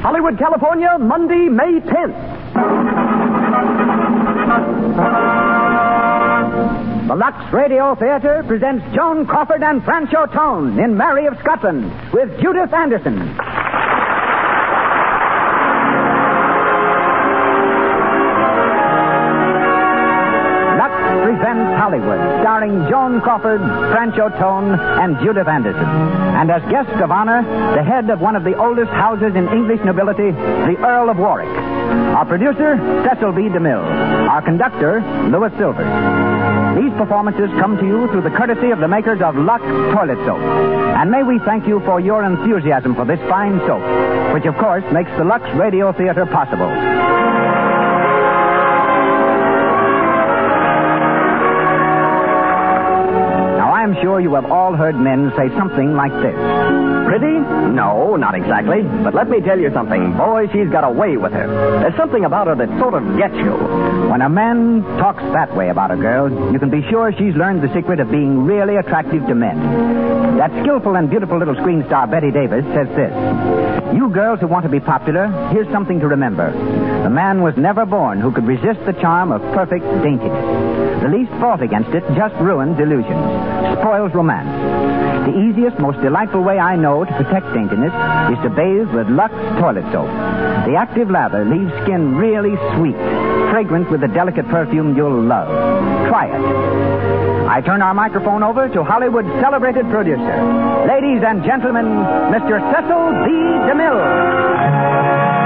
Hollywood, California, Monday, May 10th. The Lux Radio Theater presents Joan Crawford and Franchot Tone in Mary of Scotland with Judith Anderson. Presents Hollywood, starring Joan Crawford, Franchot Tone, and Judith Anderson. And as guest of honor, the head of one of the oldest houses in English nobility, the Earl of Warwick. Our producer, Cecil B. DeMille. Our conductor, Louis Silvers. These performances come to you through the courtesy of the makers of Lux Toilet Soap. And may we thank you for your enthusiasm for this fine soap, which, of course, makes the Lux Radio Theater possible. I'm sure you have all heard men say something like this. Pretty? No, not exactly. But let me tell you something. Boy, she's got a way with her. There's something about her that sort of gets you. When a man talks that way about a girl, you can be sure she's learned the secret of being really attractive to men. That skillful and beautiful little screen star, Betty Davis, says this. You girls who want to be popular, here's something to remember. The man was never born who could resist the charm of perfect daintiness. The least fault against it just ruins illusions. Spoils romance. The easiest, most delightful way I know to protect daintiness is to bathe with Lux Toilet Soap. The active lather leaves skin really sweet, fragrant with the delicate perfume you'll love. Try it. I turn our microphone over to Hollywood's celebrated producer. Ladies and gentlemen, Mr. Cecil B. DeMille.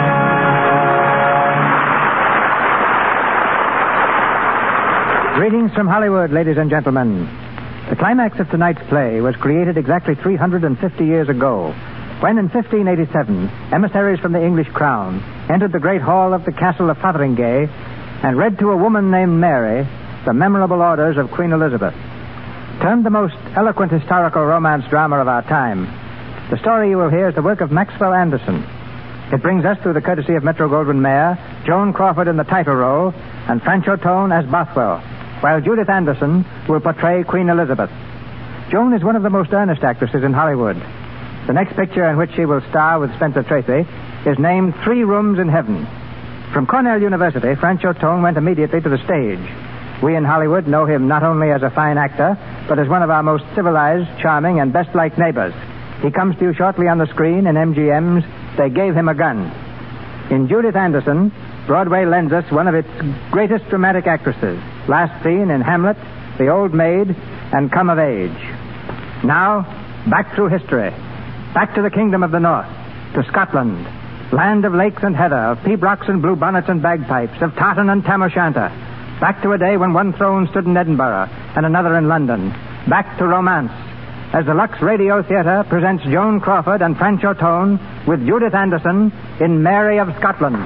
Greetings from Hollywood, ladies and gentlemen. The climax of tonight's play was created exactly 350 years ago, when in 1587, emissaries from the English crown entered the great hall of the castle of Fotheringay and read to a woman named Mary the memorable orders of Queen Elizabeth. Termed the most eloquent historical romance drama of our time, the story you will hear is the work of Maxwell Anderson. It brings us through the courtesy of Metro-Goldwyn-Mayer, Joan Crawford in the title role, and Franchot Tone as Bothwell, while Judith Anderson will portray Queen Elizabeth. Joan is one of the most earnest actresses in Hollywood. The next picture in which she will star with Spencer Tracy is named 3 Rooms in Heaven. From Cornell University, Franchot Tone went immediately to the stage. We in Hollywood know him not only as a fine actor, but as one of our most civilized, charming, and best-liked neighbors. He comes to you shortly on the screen in MGM's They Gave Him a Gun. In Judith Anderson, Broadway lends us one of its greatest dramatic actresses, last seen in Hamlet, The Old Maid, and Come of Age. Now, back through history, back to the kingdom of the North, to Scotland, land of lakes and heather, of pibrochs and bluebonnets and bagpipes, of tartan and tam o'shanter, back to a day when one throne stood in Edinburgh and another in London, back to romance, as the Lux Radio Theater presents Joan Crawford and Franchot Tone with Judith Anderson in Mary of Scotland.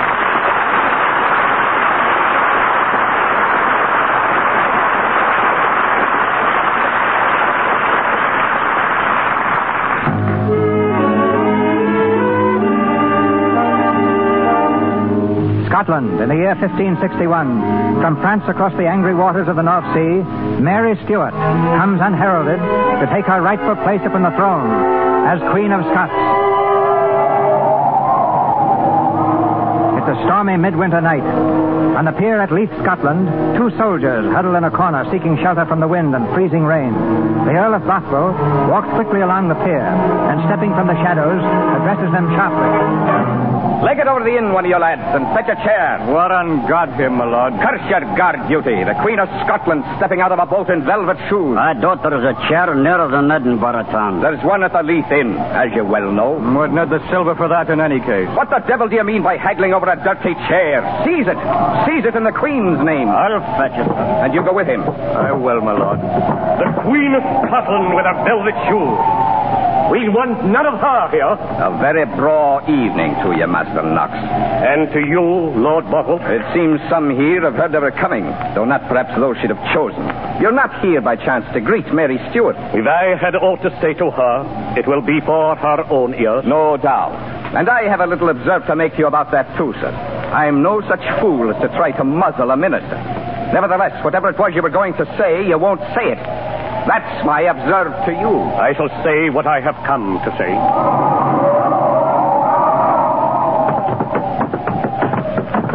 Scotland, in the year 1561, from France across the angry waters of the North Sea, Mary Stuart comes unheralded to take her rightful place upon the throne as Queen of Scots. It's a stormy midwinter night. On the pier at Leith, Scotland, 2 soldiers huddle in a corner seeking shelter from the wind and freezing rain. The Earl of Bothwell walks quickly along the pier and, stepping from the shadows, addresses them sharply. Leg it over the inn, one of you lads, and fetch a chair. What on God him, my lord? Curse your guard duty. The Queen of Scotland stepping out of a boat in velvet shoes. I thought there was a chair nearer than Edinburgh town. There's one at the Leith Inn, as you well know. Wouldn't have the silver for that in any case. What the devil do you mean by haggling over a dirty chair? Seize it. Seize it in the Queen's name. I'll fetch it. And you go with him. I will, my lord. The Queen of Scotland with her velvet shoes. We want none of her here. A very broad evening to you, Master Knox. And to you, Lord Bothwell. It seems some here have heard of her coming, though not perhaps those she'd have chosen. You're not here by chance to greet Mary Stuart. If I had aught to say to her, it will be for her own ears. No doubt. And I have a little observe to make to you about that too, sir. I'm no such fool as to try to muzzle a minister. Nevertheless, whatever it was you were going to say, you won't say it. That's my observe to you. I shall say what I have come to say.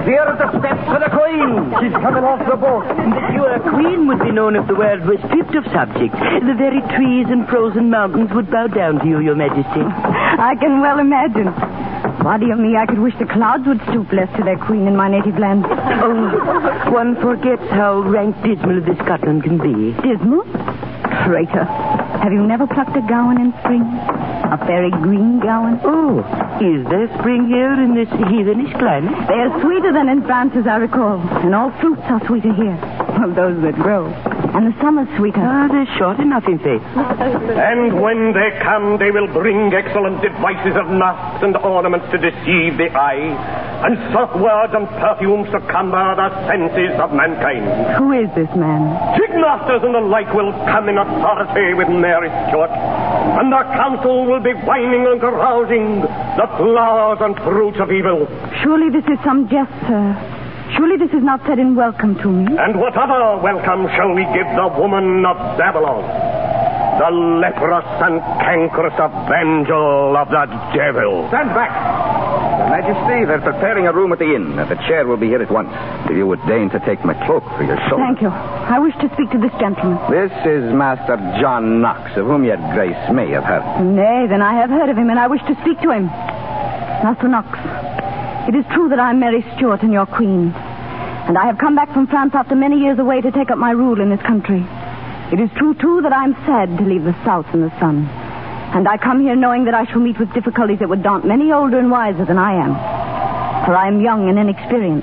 Here are the steps for the Queen. She's coming off the boat. That you are queen would be known if the world was stripped of subjects. The very trees and frozen mountains would bow down to you, Your Majesty. I can well imagine. Body of me, I could wish the clouds would stoop less to their queen in my native land. Oh, one forgets how rank dismal this Scotland can be. Dismal? Traitor. Have you never plucked a gowan in spring? A very green gowan? Oh, is there spring here in this heathenish climate? They are sweeter than in France, as I recall. And all fruits are sweeter here. Well, those that grow. And the summer's sweeter. They're short enough in faith. And when they come, they will bring excellent devices of masks and ornaments to deceive the eye, and soft words and perfumes to cumber the senses of mankind. Who is this man? Tigmasters and the like will come in authority with Mary Stuart, and their council will be whining and carousing the flowers and fruits of evil. Surely this is some jest, sir. Surely this is not said in welcome to me. And what other welcome shall we give the woman of Babylon? The leprous and cankerous evangel of the devil. Stand back. Your Majesty, they're preparing a room at the inn. The chair will be here at once. If you would deign to take my cloak for your shoulder. Thank you. I wish to speak to this gentleman. This is Master John Knox, of whom your grace may have heard. Nay, then I have heard of him, and I wish to speak to him. Master Knox, it is true that I am Mary Stuart and your queen. And I have come back from France after many years away to take up my rule in this country. It is true, too, that I am sad to leave the south and the sun. And I come here knowing that I shall meet with difficulties that would daunt many older and wiser than I am. For I am young and inexperienced,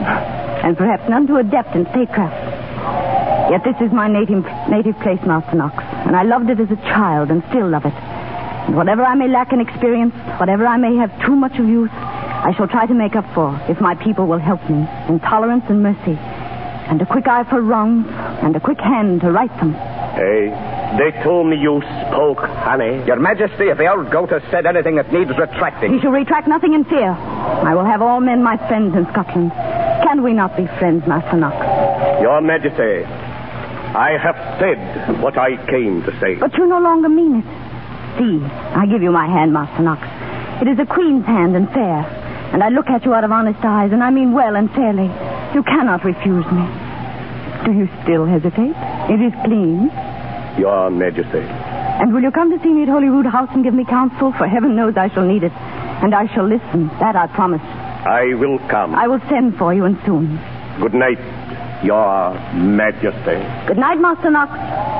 and perhaps none too adept in statecraft. Yet this is my native place, Master Knox, and I loved it as a child and still love it. And whatever I may lack in experience, whatever I may have too much of youth, I shall try to make up for if my people will help me in tolerance and mercy, and a quick eye for wrongs, and a quick hand to right them. Hey, they told me you spoke, honey. Your Majesty, if the old goat has said anything that needs retracting... He shall retract nothing in fear. I will have all men my friends in Scotland. Can we not be friends, Master Knox? Your Majesty, I have said what I came to say. But you no longer mean it. See, I give you my hand, Master Knox. It is a queen's hand and fair. And I look at you out of honest eyes, and I mean well and fairly. You cannot refuse me. Do you still hesitate? It is clean. Your Majesty. And will you come to see me at Holyrood House and give me counsel? For heaven knows I shall need it. And I shall listen. That I promise. I will come. I will send for you, and soon. Good night, Your Majesty. Good night, Master Knox.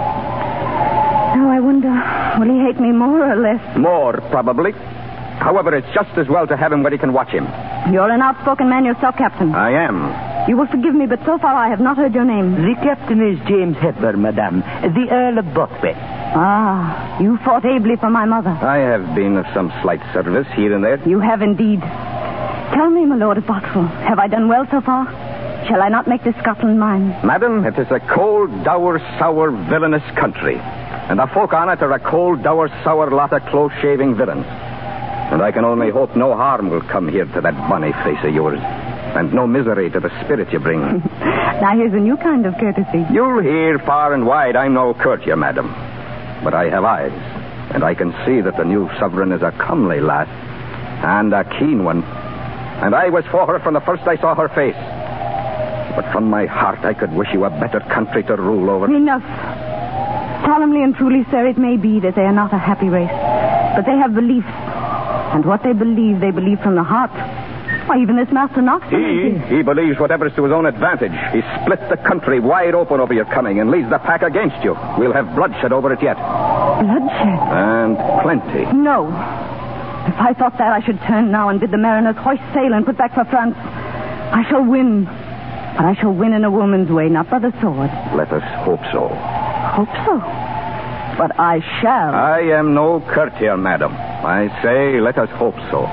Oh, I wonder, will he hate me more or less? More, probably. However, it's just as well to have him where he can watch him. You're an outspoken man yourself, Captain. I am. You will forgive me, but so far I have not heard your name. The captain is James Hepburn, madame. The Earl of Bothwell. Ah, you fought ably for my mother. I have been of some slight service here and there. You have indeed. Tell me, my lord of Bothwell, have I done well so far? Shall I not make this Scotland mine? Madam, it is a cold, dour, sour, villainous country. And the folk on it are a cold, dour, sour lot of close-shaving villains. And I can only hope no harm will come here to that bonny face of yours. And no misery to the spirit you bring. Now, here's a new kind of courtesy. You'll hear far and wide I'm no courtier, madam. But I have eyes. And I can see that the new sovereign is a comely lass. And a keen one. And I was for her from the first I saw her face. But from my heart I could wish you a better country to rule over. Enough. Solemnly and truly, sir, it may be that they are not a happy race. But they have beliefs. And what they believe from the heart. Why, even this Master Knox... He believes whatever's to his own advantage. He split the country wide open over your coming and leads the pack against you. We'll have bloodshed over it yet. Bloodshed? And plenty. No. If I thought that, I should turn now and bid the mariners hoist sail and put back for France. I shall win. But I shall win in a woman's way, not by the sword. Let us hope so. Hope so? But I shall. I am no courtier, madam. I say, let us hope so.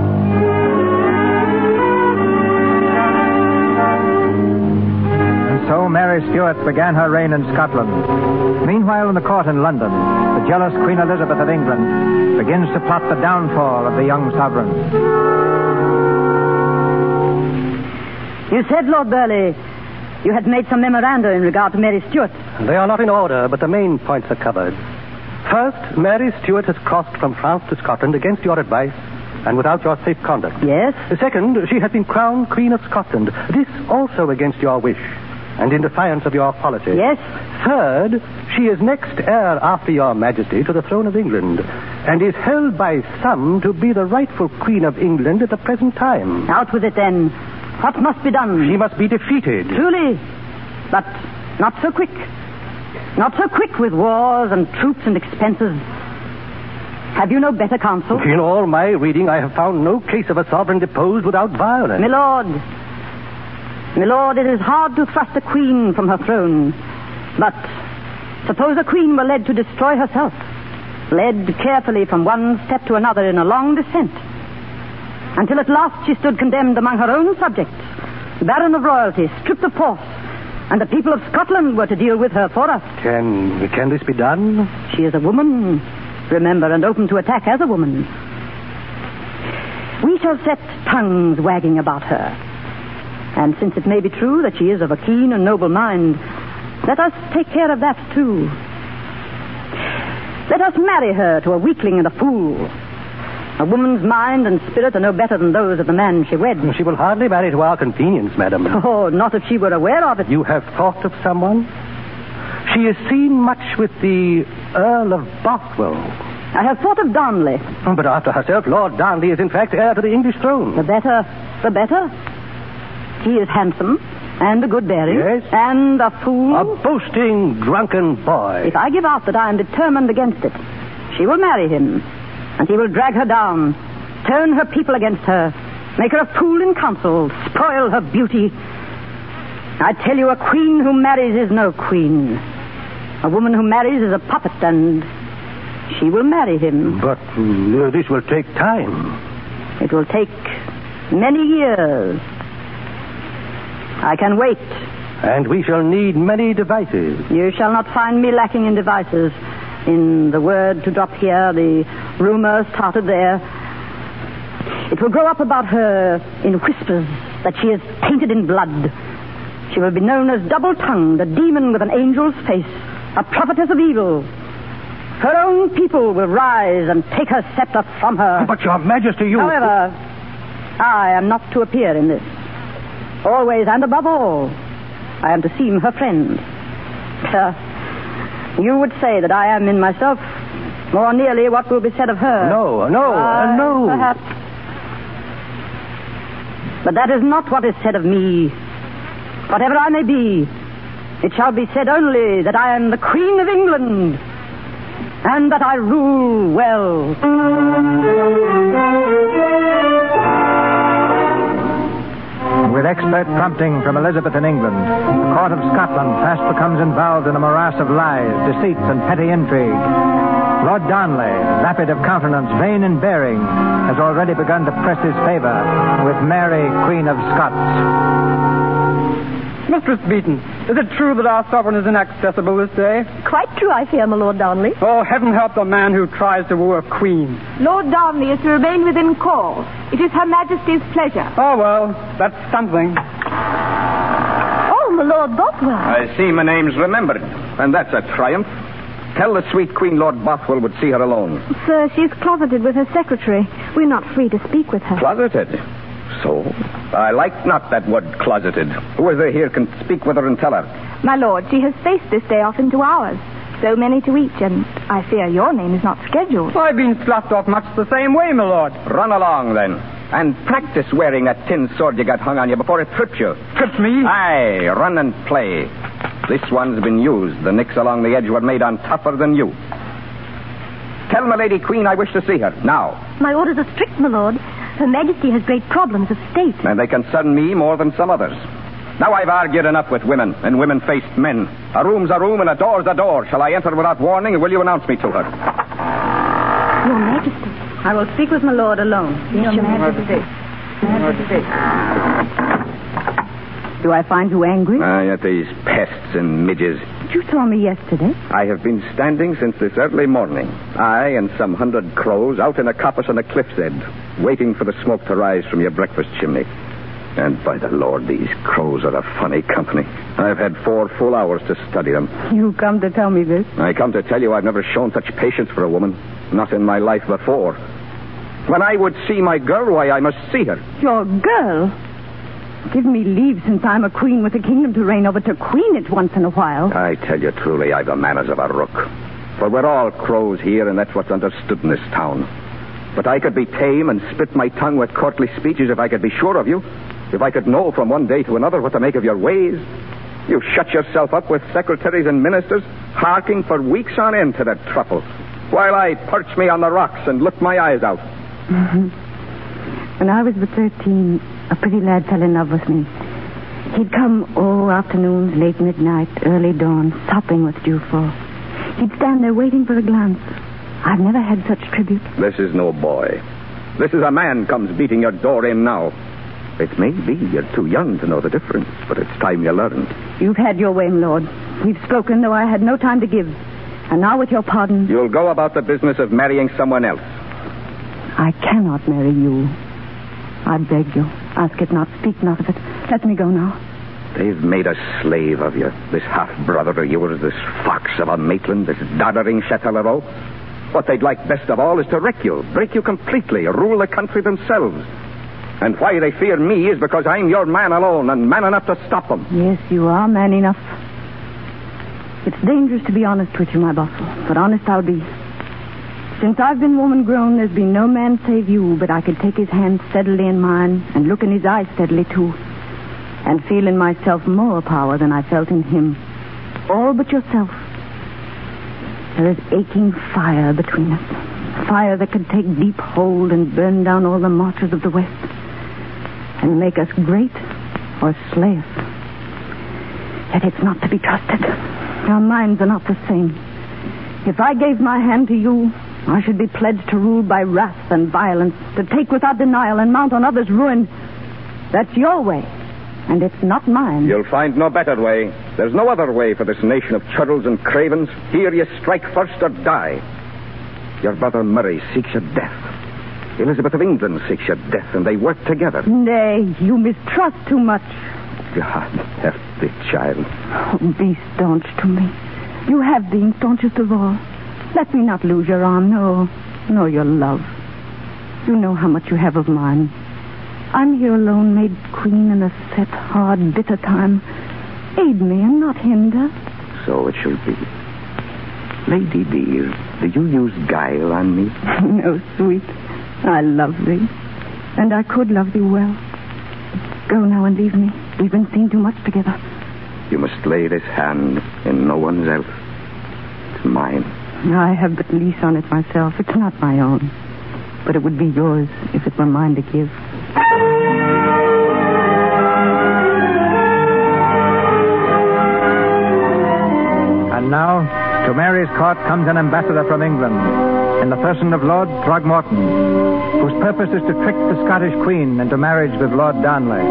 And so Mary Stuart began her reign in Scotland. Meanwhile, in the court in London, the jealous Queen Elizabeth of England begins to plot the downfall of the young sovereign. You said, Lord Burleigh, you had made some memoranda in regard to Mary Stuart. They are not in order, but the main points are covered. First, Mary Stuart has crossed from France to Scotland against your advice and without your safe conduct. Yes? Second, she has been crowned Queen of Scotland. This also against your wish, and in defiance of your policy. Yes? Third, she is next heir after your Majesty to the throne of England, and is held by some to be the rightful Queen of England at the present time. Out with it, then. What must be done? She must be defeated. Truly, but not so quick. Not so quick with wars and troops and expenses. Have you no better counsel? In all my reading, I have found no case of a sovereign deposed without violence. Milord, it is hard to thrust a queen from her throne. But suppose a queen were led to destroy herself, led carefully from one step to another in a long descent, until at last she stood condemned among her own subjects, barren of royalty, stripped of force, and the people of Scotland were to deal with her for us. Can this be done? She is a woman, remember, and open to attack as a woman. We shall set tongues wagging about her. And since it may be true that she is of a keen and noble mind, let us take care of that, too. Let us marry her to a weakling and a fool. A woman's mind and spirit are no better than those of the man she weds. She will hardly marry to our convenience, madam. Oh, not if she were aware of it. You have thought of someone? She is seen much with the Earl of Bothwell. I have thought of Darnley. But after herself, Lord Darnley is in fact heir to the English throne. The better. He is handsome and a good bearing. Yes. And a fool. A boasting, drunken boy. If I give out that I am determined against it, she will marry him. And he will drag her down, turn her people against her, make her a fool in council, spoil her beauty. I tell you, a queen who marries is no queen. A woman who marries is a puppet, and she will marry him. But this will take time. It will take many years. I can wait. And we shall need many devices. You shall not find me lacking in devices. In the word to drop here, the rumor started there. It will grow up about her in whispers that she is tainted in blood. She will be known as double-tongued, a demon with an angel's face, a prophetess of evil. Her own people will rise and take her scepter from her. But, Your Majesty, you... However, I am not to appear in this. Always and above all, I am to seem her friend. You would say that I am in myself more nearly what will be said of her. No. Perhaps. But that is not what is said of me. Whatever I may be, it shall be said only that I am the Queen of England and that I rule well. With expert prompting from Elizabeth in England, the court of Scotland fast becomes involved in a morass of lies, deceits, and petty intrigue. Lord Darnley, vapid of countenance, vain in bearing, has already begun to press his favor with Mary, Queen of Scots. Mistress Beaton, is it true that our sovereign is inaccessible this day? Quite true, I fear, my Lord Darnley. Oh, heaven help the man who tries to woo a queen. Lord Darnley is to remain within call. It is Her Majesty's pleasure. Oh, well, that's something. Oh, my Lord Bothwell. I see my name's remembered, and that's a triumph. Tell the sweet Queen Lord Bothwell would see her alone. Sir, she's closeted with her secretary. We're not free to speak with her. Closeted? So? I like not that word closeted. Who is there here can speak with her and tell her? My lord, she has spaced this day off into hours. So many to each, and I fear your name is not scheduled. I've been sloughed off much the same way, my lord. Run along, then. And practice wearing that tin sword you got hung on you before it tripped you. Tripped me? Aye, run and play. This one's been used. The nicks along the edge were made on tougher than you. Tell my lady Queen I wish to see her, now. My orders are strict, my lord. Her Majesty has great problems of state. And they concern me more than some others. Now I've argued enough with women and women-faced men. A room's a room and a door's a door. Shall I enter without warning, or will you announce me to her? Your Majesty. I will speak with my lord alone. Your Majesty. Do I find you angry? At these pests and midges. You saw me yesterday. I have been standing since this early morning. I and some 100 crows out in a coppice on a cliff's edge, waiting for the smoke to rise from your breakfast chimney. And by the Lord, these crows are a funny company. I've had 4 full hours to study them. You come to tell me this? I come to tell you I've never shown such patience for a woman. Not in my life before. When I would see my girl, why, I must see her. Your girl? Give me leave, since I'm a queen with a kingdom to reign over, to queen it once in a while. I tell you truly, I've the manners of a rook. For we're all crows here, and that's what's understood in this town. But I could be tame and spit my tongue with courtly speeches if I could be sure of you. If I could know from one day to another what to make of your ways. You shut yourself up with secretaries and ministers, harking for weeks on end to that truffle, while I perch me on the rocks and look my eyes out. Mm-hmm. When I was but 13, a pretty lad fell in love with me. He'd come, afternoons, late midnight, early dawn, sopping with dewfall. He'd stand there waiting for a glance. I've never had such tribute. This is no boy. This is a man comes beating your door in now. It may be you're too young to know the difference, but it's time you learned. You've had your way, my lord. We've spoken, though I had no time to give. And now, with your pardon... You'll go about the business of marrying someone else. I cannot marry you. I beg you. Ask it not. Speak not of it. Let me go now. They've made a slave of you. This half-brother of yours, this fox of a Maitland, this doddering Châtellerault. What they'd like best of all is to wreck you, break you completely, rule the country themselves. And why they fear me is because I'm your man alone and man enough to stop them. Yes, you are man enough. It's dangerous to be honest with you, my Bothwell, but honest I'll be. Since I've been woman-grown, there's been no man save you, but I could take his hand steadily in mine and look in his eyes steadily, too, and feel in myself more power than I felt in him. All but yourself. There is aching fire between us. Fire that could take deep hold and burn down all the marches of the West and make us great or slay us. Yet it's not to be trusted. Our minds are not the same. If I gave my hand to you, I should be pledged to rule by wrath and violence, to take without denial and mount on others' ruin. That's your way, and it's not mine. You'll find no better way. There's no other way for this nation of churls and cravens. Here you strike first or die. Your brother Murray seeks your death. Elizabeth of England seeks your death, and they work together. Nay, you mistrust too much. God help thee, child. Oh, be staunch to me. You have been staunchest of all. Let me not lose your arm, no, your love. You know how much you have of mine. I'm here alone, made queen in a set, hard, bitter time. Aid me and not hinder. So it shall be. Lady dear, do you use guile on me? No, sweet. I love thee, and I could love thee well. Go now and leave me. We've been seen too much together. You must lay this hand in no one's else. It's mine. I have but lease on it myself. It's not my own. But it would be yours if it were mine to give. And now, to Mary's court comes an ambassador from England, in the person of Lord Throgmorton, whose purpose is to trick the Scottish Queen into marriage with Lord Darnley.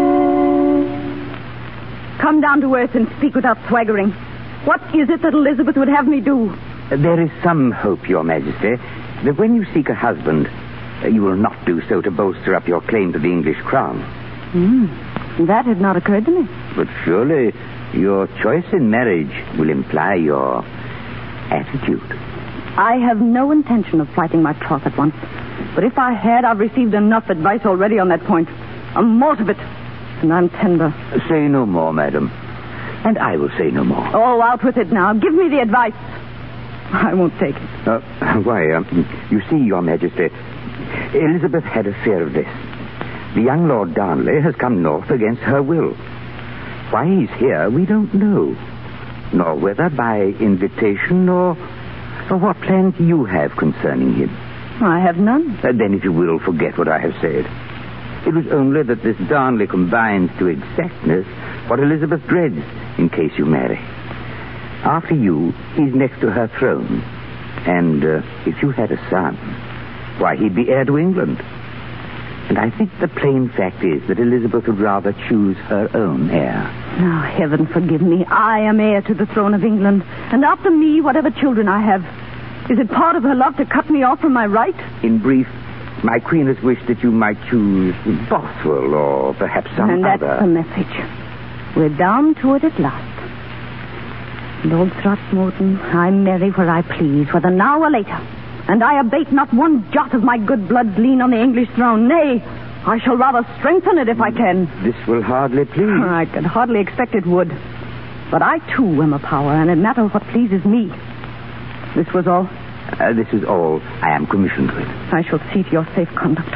Come down to earth and speak without swaggering. What is it that Elizabeth would have me do? There is some hope, Your Majesty, that when you seek a husband, you will not do so to bolster up your claim to the English crown. That had not occurred to me. But surely your choice in marriage will imply your attitude. I have no intention of plighting my troth at once. But if I had, I've received enough advice already on that point. I'm more of it, and I'm tender. Say no more, madam. And I will say no more. Oh, out with it now. Give me the advice. I won't take it. Why, you see, Your Majesty, Elizabeth had a fear of this. The young Lord Darnley has come north against her will. Why he's here, we don't know. Nor whether by invitation or what plans you have concerning him. I have none. Then, if you will, forget what I have said. It was only that this Darnley combines to exactness what Elizabeth dreads in case you marry. After you, he's next to her throne. And if you had a son, why, he'd be heir to England. And I think the plain fact is that Elizabeth would rather choose her own heir. Oh, heaven forgive me. I am heir to the throne of England. And after me, whatever children I have. Is it part of her love to cut me off from my right? In brief, my queen has wished that you might choose Bothwell or perhaps some other. And that's the message. We're down to it at last. Lord Throckmorton, I marry where I please, whether now or later. And I abate not one jot of my good blood's lien on the English throne. Nay, I shall rather strengthen it if I can. This will hardly please. I could hardly expect it would. But I, too, am a power, and it matters what pleases me. This was all? This is all I am commissioned with. I shall see to your safe conduct.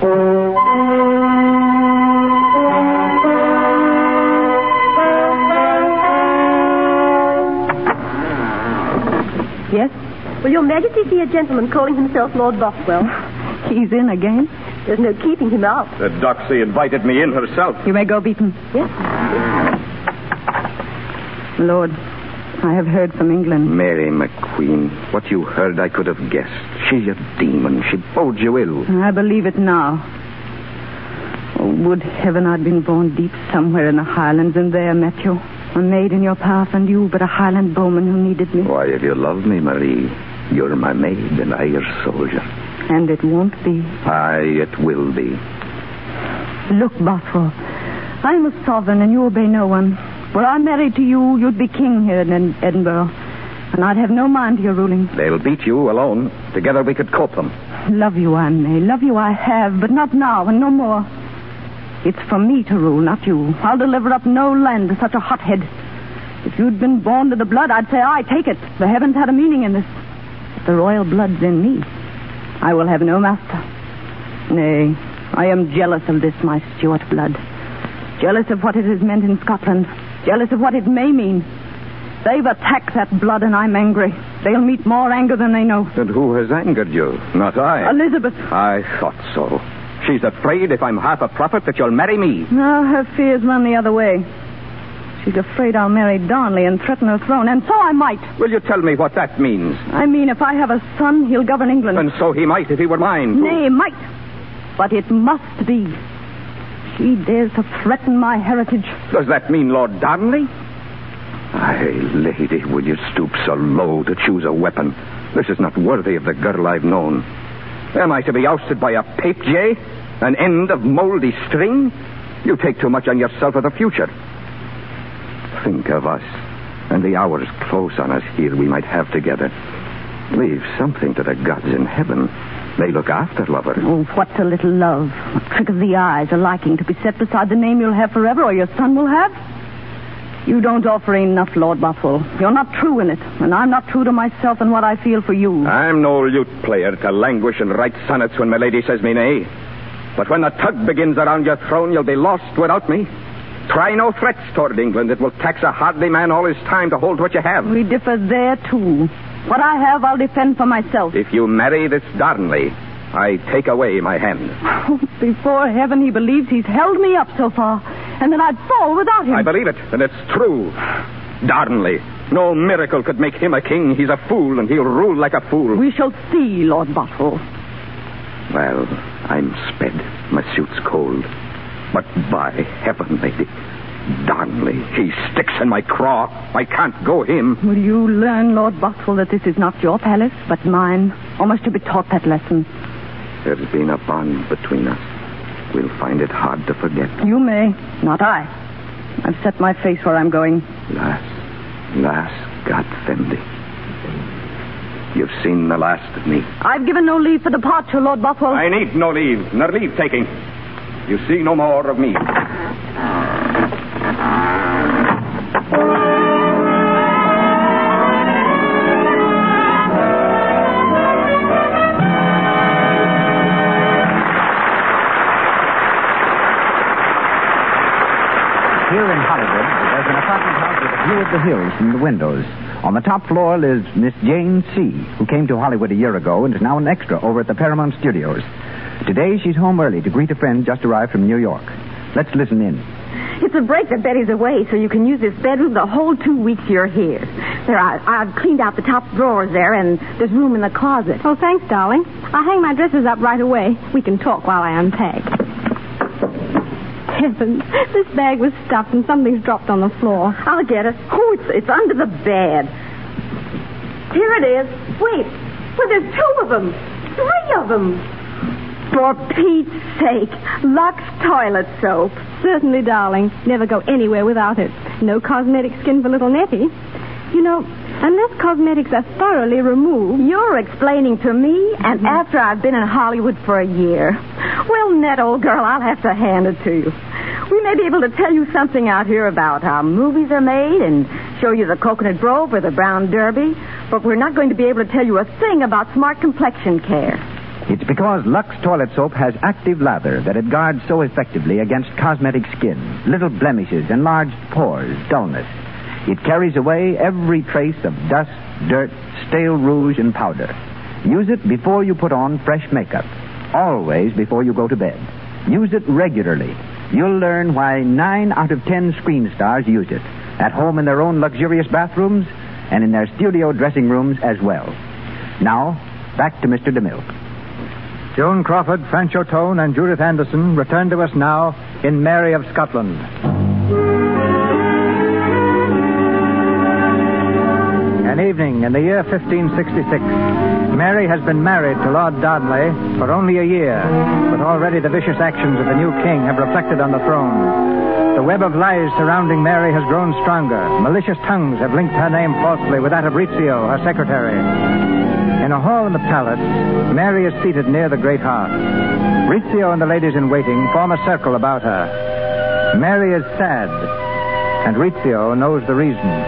Yes? Will Your Majesty see a gentleman calling himself Lord Bothwell? He's in again. There's no keeping him out. Doxy invited me in herself. You may go, Beaton. Yes. Lord, I have heard from England. Mary McQueen, what you heard I could have guessed. She's a demon. She bodes you ill. I believe it now. Oh, would heaven I'd been born deep somewhere in the Highlands and there met you. A maid in your path and you, but a Highland bowman who needed me. Why, if you love me, Marie, you're my maid and I your soldier. And it won't be. Aye, it will be. Look, Bothwell, I'm a sovereign and you obey no one. Were I married to you, you'd be king here in Edinburgh. And I'd have no mind to your ruling. They'll beat you alone. Together we could cope them. Love you I may. Love you I have, but not now and no more. It's for me to rule, not you. I'll deliver up no land to such a hothead. If you'd been born to the blood, I'd say, aye, take it. The heavens had a meaning in this. But the royal blood's in me. I will have no master. Nay, I am jealous of this, my Stuart blood. Jealous of what it has meant in Scotland. Jealous of what it may mean. They've attacked that blood, and I'm angry. They'll meet more anger than they know. And who has angered you? Not I. Elizabeth. I thought so. She's afraid if I'm half a prophet that you'll marry me. No, her fears run the other way. She's afraid I'll marry Darnley and threaten her throne, and so I might. Will you tell me what that means? I mean, if I have a son, he'll govern England. And so he might if he were mine. Nay, might. But it must be. She dares to threaten my heritage. Does that mean Lord Darnley? Aye, lady, would you stoop so low to choose a weapon? This is not worthy of the girl I've known. Am I to be ousted by a pape-jay? An end of mouldy string? You take too much on yourself of the future. Think of us, and the hours close on us here we might have together. Leave something to the gods in heaven. They look after lovers. Oh, what's a little love? A trick of the eyes, a liking to be set beside the name you'll have forever or your son will have? You don't offer enough, Lord Bothwell. You're not true in it, and I'm not true to myself and what I feel for you. I'm no lute player to languish and write sonnets when my lady says me nay. But when the tug begins around your throne, you'll be lost without me. Try no threats toward England. It will tax a hardly man all his time to hold what you have. We differ there, too. What I have, I'll defend for myself. If you marry this Darnley, I take away my hand. Before heaven, he believes he's held me up so far, and that I'd fall without him. I believe it, and it's true. Darnley. No miracle could make him a king. He's a fool, and he'll rule like a fool. We shall see, Lord Bothwell. Well, I'm sped. My suit's cold. But by heaven, lady, Darnley, he sticks in my craw. I can't go him. Will you learn, Lord Bothwell, that this is not your palace, but mine? Or must you be taught that lesson? There's been a bond between us. We'll find it hard to forget. You may, not I. I've set my face where I'm going. Lass, God send thee. You've seen the last of me. I've given no leave for departure, Lord Bothwell. I need no leave, nor leave-taking. You see no more of me. Here in Hollywood, there's an apartment house with a view of the hills from the windows. On the top floor lives Miss Jane C., who came to Hollywood a year ago and is now an extra over at the Paramount Studios. Today, she's home early to greet a friend just arrived from New York. Let's listen in. It's a break that Betty's away, so you can use this bedroom the whole 2 weeks you're here. I've cleaned out the top drawers there, and there's room in the closet. Oh, thanks, darling. I'll hang my dresses up right away. We can talk while I unpack. Heavens, this bag was stuffed and something's dropped on the floor. I'll get it. Oh, it's under the bed. Here it is. Wait. Well, there's 2 of them. 3 of them. For Pete's sake, Lux toilet soap. Certainly, darling. Never go anywhere without it. No cosmetic skin for little Nettie. You know, Unless cosmetics are thoroughly removed. You're explaining to me, and after I've been in Hollywood for a year. Well, Ned, old girl, I'll have to hand it to you. We may be able to tell you something out here about how movies are made and show you the coconut grove or the brown derby, but we're not going to be able to tell you a thing about smart complexion care. It's because Lux Toilet Soap has active lather that it guards so effectively against cosmetic skin, little blemishes, enlarged pores, dullness. It carries away every trace of dust, dirt, stale rouge, and powder. Use it before you put on fresh makeup. Always before you go to bed. Use it regularly. You'll learn why 9 out of 10 screen stars use it. At home in their own luxurious bathrooms and in their studio dressing rooms as well. Now, back to Mr. DeMille. Joan Crawford, Franch O'Tone, and Judith Anderson return to us now in Mary of Scotland. An evening in the year 1566. Mary has been married to Lord Darnley for only a year, but already the vicious actions of the new king have reflected on the throne. The web of lies surrounding Mary has grown stronger. Malicious tongues have linked her name falsely with that of Rizzio, her secretary. In a hall in the palace, Mary is seated near the great hearth. Rizzio and the ladies in waiting form a circle about her. Mary is sad, and Rizzio knows the reason.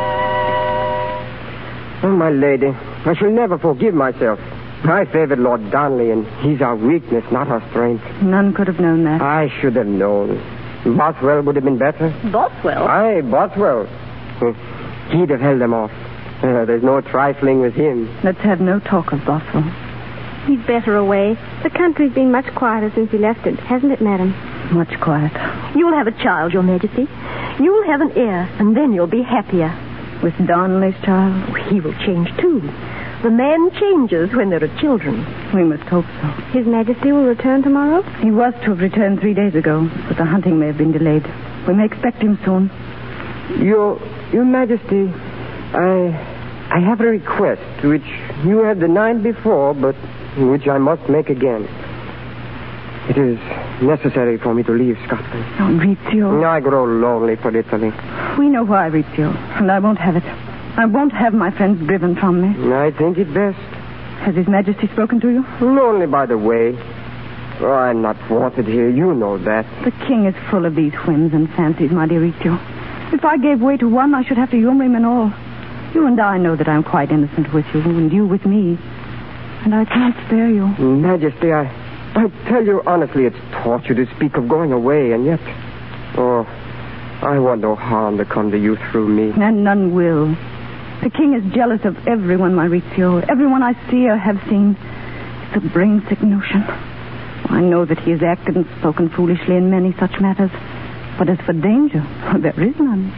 Oh, my lady, I shall never forgive myself. I favored Lord Darnley, and he's our weakness, not our strength. None could have known that. I should have known. Bothwell would have been better. Bothwell? Aye, Bothwell. He'd have held them off. There's no trifling with him. Let's have no talk of Bothwell. He's better away. The country's been much quieter since he left it, hasn't it, madam? Much quiet. You'll have a child, Your Majesty. You'll have an heir, and then you'll be happier. With Darnley's child? He will change, too. The man changes when there are children. We must hope so. His Majesty will return tomorrow? He was to have returned 3 days ago, but the hunting may have been delayed. We may expect him soon. Your Majesty, I have a request which you have denied before, but which I must make again. It is necessary for me to leave Scotland. Oh, Rizzio. I grow lonely for Italy. We know why, Rizzio, and I won't have it. I won't have my friends driven from me. I think it best. Has His Majesty spoken to you? Only by the way. Oh, I'm not wanted here. You know that. The king is full of these whims and fancies, my dear Rizzio. If I gave way to one, I should have to humor him and all. You and I know that I'm quite innocent with you, and you with me. And I can't spare you. Majesty, I tell you honestly, it's torture to speak of going away, and yet... Oh, I want no harm to come to you through me. And none will. The king is jealous of everyone, my Rizzio. Everyone I see or have seen. It's a brain-sick notion. I know that he has acted and spoken foolishly in many such matters. But as for danger, there is none.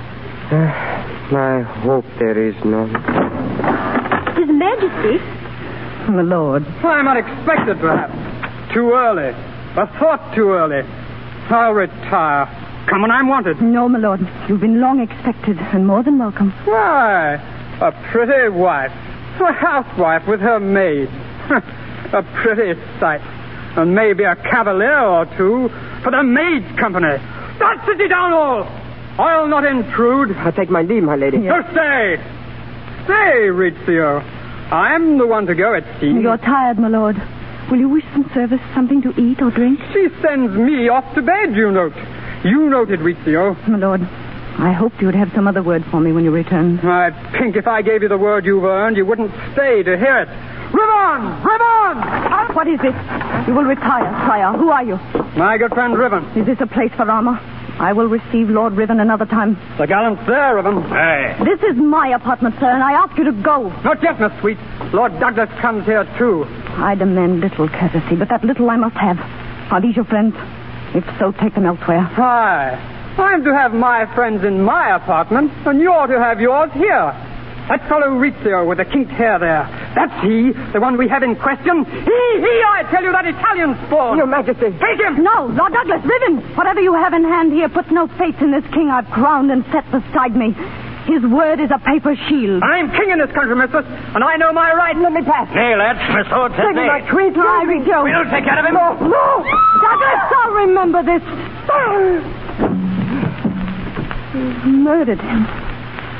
I hope there is none. His Majesty? My lord. I'm unexpected, perhaps. Too early. A thought too early. I'll retire. Come when I'm wanted. No, my lord. You've been long expected and more than welcome. Why, a pretty wife. A housewife with her maid. A pretty sight. And maybe a cavalier or two for the maid's company. Don't sit ye down all. I'll not intrude. I take my leave, my lady. So stay. Stay, Rizzio. I'm the one to go, it seems. You're tired, my lord. Will you wish some service, something to eat or drink? She sends me off to bed, you note. You noted, Rizzio. My lord, I hoped you would have some other word for me when you return. I'd think if I gave you the word you've earned, you wouldn't stay to hear it. Ribbon! Ribbon! What is it? You will retire, sire. Who are you? My good friend Ribbon. Is this a place for armor? I will receive Lord Ribbon another time. The gallant's there, Ribbon. Hey. This is my apartment, sir, and I ask you to go. Not yet, Miss Sweet. Lord Douglas comes here, too. I demand little courtesy, but that little I must have. Are these your friends? If so, take them elsewhere. Why? I'm to have my friends in my apartment, and you're to have yours here. That fellow Rizzio with the kinked hair there. That's he, the one we have in question. He, I tell you, that Italian spawn. Your Majesty. Take him! No, Lord Douglas, Ribbon. Whatever you have in hand here puts no faith in this king I've crowned and set beside me. His word is a paper shield. I'm king in this country, mistress, and I know my right. Let me pass. Nay, lads, my sword says nay. My tweet, Rizzio. We'll take care of him. No. Douglas, I'll remember this. You've murdered him.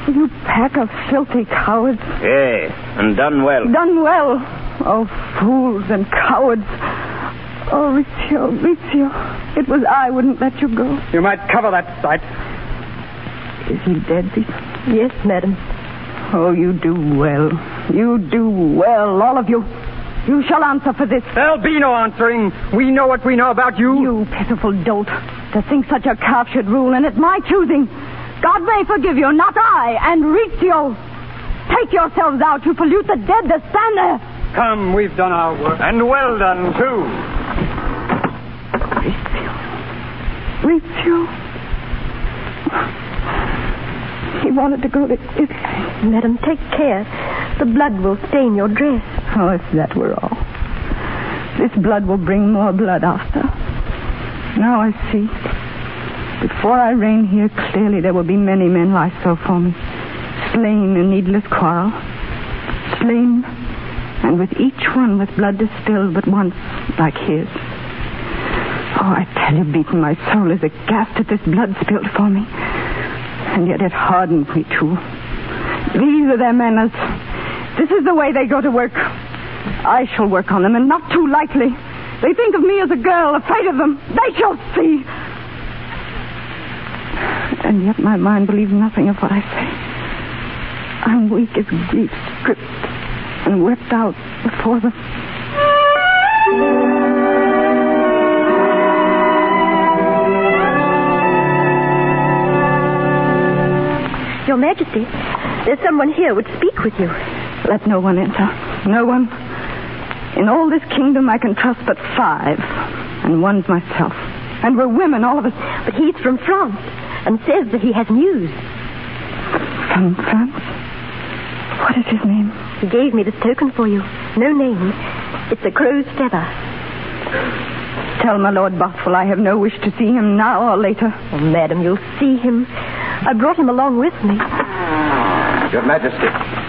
You pack of filthy cowards. Yes, and done well. Done well. Oh, fools and cowards. Oh, Rizzio. It was I wouldn't let you go. You might cover that sight. Is he dead, Vito? Yes, madam. Oh, you do well. You do well, all of you. You shall answer for this. There'll be no answering. We know what we know about you. You pitiful dolt. To think such a calf should rule, and it's my choosing. God may forgive you, not I, and Rizzio. Take yourselves out. You pollute the dead that stand there. Come, we've done our work. And well done, too. Rizzio. He wanted to go to Italy. Madam, take care. The blood will stain your dress. Oh, if that were all. This blood will bring more blood after. Now I see. Before I reign here, clearly there will be many men lie so for me. Slain in needless quarrel. Slain, and with each one with blood distilled but once, like his. Oh, I tell you, Beaton, my soul is aghast at this blood spilled for me. And yet it hardens me, too. These are their manners. This is the way they go to work. I shall work on them, and not too lightly. They think of me as a girl, afraid of them. They shall see. And yet my mind believes nothing of what I say. I'm weak as grief, stripped and whipped out before them. Your Majesty, there's someone here would speak with you. Let no one enter. No one. In all this kingdom I can trust but 5, and one's myself. And we're women, all of us. But he's from France, and says that he has news. From France? What is his name? He gave me this token for you. No name. It's a crow's feather. Tell my Lord Bothwell I have no wish to see him now or later. Oh, madam, you'll see him. I brought him along with me. Your Majesty.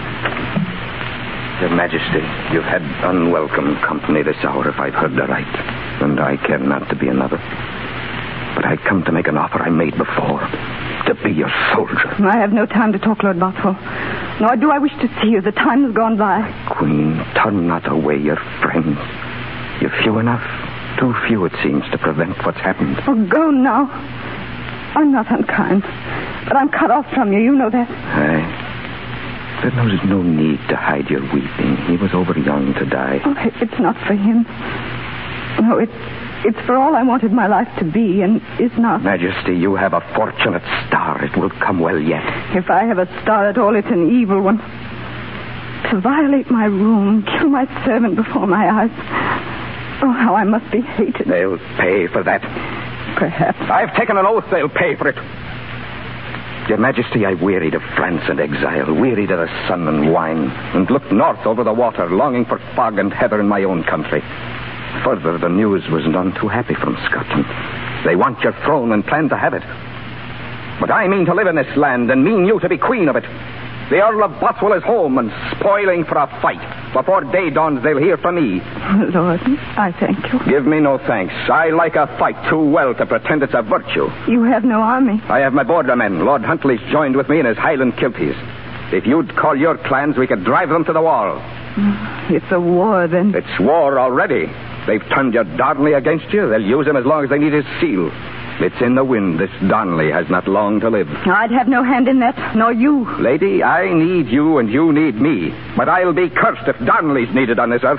Your Majesty, you've had unwelcome company this hour, if I've heard aright. And I care not to be another. But I come to make an offer I made before. To be your soldier. I have no time to talk, Lord Bothwell. Nor do I wish to see you. The time has gone by. Queen, turn not away your friends. You're few enough. Too few, it seems, to prevent what's happened. Oh, go now. I'm not unkind. But I'm cut off from you. You know that. Aye. There was no need to hide your weeping. He was over young to die. Oh, it's not for him. No, it's for all I wanted my life to be, and is not. Majesty, you have a fortunate star. It will come well yet. If I have a star at all, it's an evil one. To violate my room, kill my servant before my eyes. Oh, how I must be hated. They'll pay for that. Perhaps. I've taken an oath they'll pay for it. Your Majesty, I wearied of France and exile, wearied of the sun and wine, and looked north over the water, longing for fog and heather in my own country. Further, the news was none too happy from Scotland. They want your throne and plan to have it. But I mean to live in this land and mean you to be queen of it. The Earl of Bothwell is home and spoiling for a fight. Before day dawns, they'll hear from me. Lord, I thank you. Give me no thanks. I like a fight too well to pretend it's a virtue. You have no army. I have my border men. Lord Huntley's joined with me in his Highland kilties. If you'd call your clans, we could drive them to the wall. It's a war, then. It's war already. They've turned your Darnley against you. They'll use him as long as they need his seal. It's in the wind. This Darnley has not long to live. I'd have no hand in that, nor you. Lady, I need you and you need me. But I'll be cursed if Darnley's needed on this earth.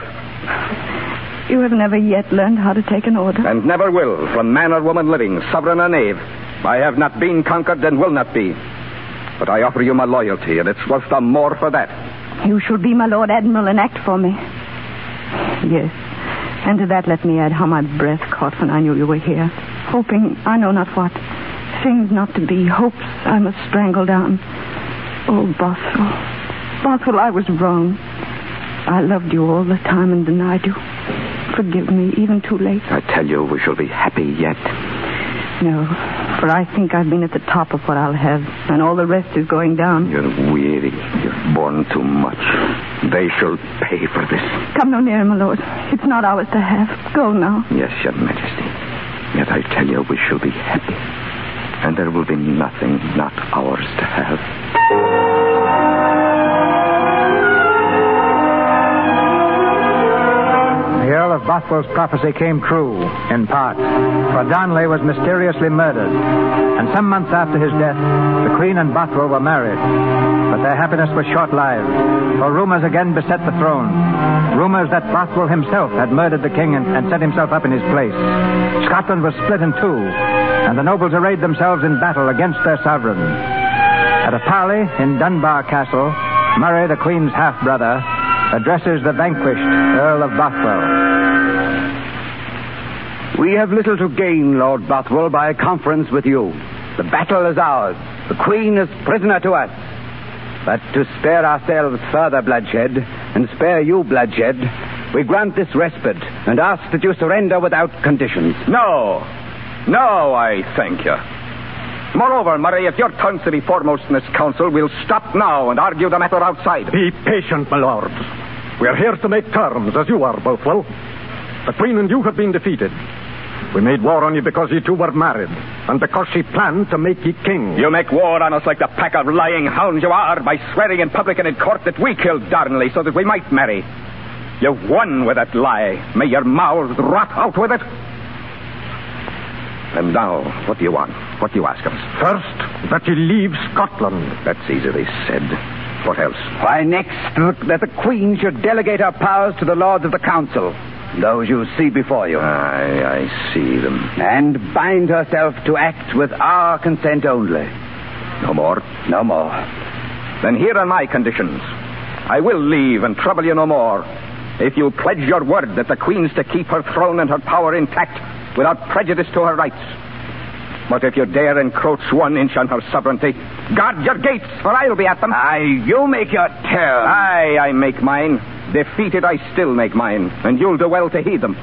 You have never yet learned how to take an order. And never will, from man or woman living, sovereign or knave. I have not been conquered and will not be. But I offer you my loyalty, and it's worth the more for that. You shall be my Lord Admiral and act for me. Yes. And to that let me add how my breath caught when I knew you were here. Hoping I know not what. Things not to be. Hopes I must strangle down. Oh, Bothwell. Bothwell, I was wrong. I loved you all the time and denied you. Forgive me, even too late. I tell you, we shall be happy yet. No, for I think I've been at the top of what I'll have, and all the rest is going down. You're weary. You've borne too much. They shall pay for this. Come no nearer, my lord. It's not ours to have. Go now. Yes, your Majesty. Yet I tell you, we shall be happy. And there will be nothing not ours to have. of Bothwell's prophecy came true, in part, for Darnley was mysteriously murdered, and some months after his death, the Queen and Bothwell were married. But their happiness was short-lived, for rumors again beset the throne. Rumors that Bothwell himself had murdered the king and set himself up in his place. Scotland was split in two, and the nobles arrayed themselves in battle against their sovereign. At a parley in Dunbar Castle, Murray, the Queen's half-brother, addresses the vanquished Earl of Bothwell. We have little to gain, Lord Bothwell, by a conference with you. The battle is ours. The Queen is prisoner to us. But to spare ourselves further bloodshed, and spare you bloodshed, we grant this respite, and ask that you surrender without conditions. No, I thank you. Moreover, Murray, if you're turns to be foremost in this council, we'll stop now and argue the matter outside. Be patient, my lords. We're here to make terms, as you are, Bothwell. The Queen and you have been defeated. We made war on you because you two were married, and because she planned to make you king. You make war on us like the pack of lying hounds you are, by swearing in public and in court that we killed Darnley so that we might marry. You've won with that lie. May your mouths rot out with it. And now, what do you want? What do you ask us? First, that you leave Scotland. That's easily said. What else? Why, next, that the Queen should delegate her powers to the Lords of the Council, those you see before you. I see them. And bind herself to act with our consent only. No more? No more. Then here are my conditions. I will leave and trouble you no more, if you pledge your word that the Queen's to keep her throne and her power intact without prejudice to her rights. But if you dare encroach 1 inch on her sovereignty, guard your gates, for I'll be at them. You make your terms. I make mine. Defeated, I still make mine, and you'll do well to heed them.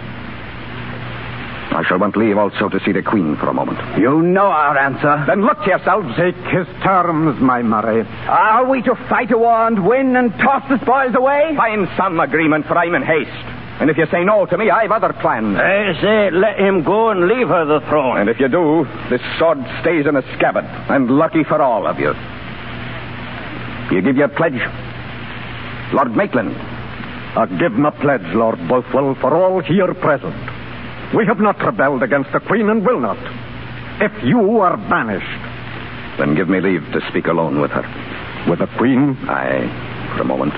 I shall want leave also to see the Queen for a moment. You know our answer. Then look to yourselves. Take his terms, my Murray. Are we to fight a war and win and toss the spoils away? Find some agreement, for I'm in haste. And if you say no to me, I've other plans. I say, let him go and leave her the throne. And if you do, this sword stays in a scabbard. And lucky for all of you. You give your pledge? Lord Maitland. I give my pledge, Lord Bothwell, for all here present. We have not rebelled against the Queen and will not. If you are banished. Then give me leave to speak alone with her. With the Queen? Aye, for a moment.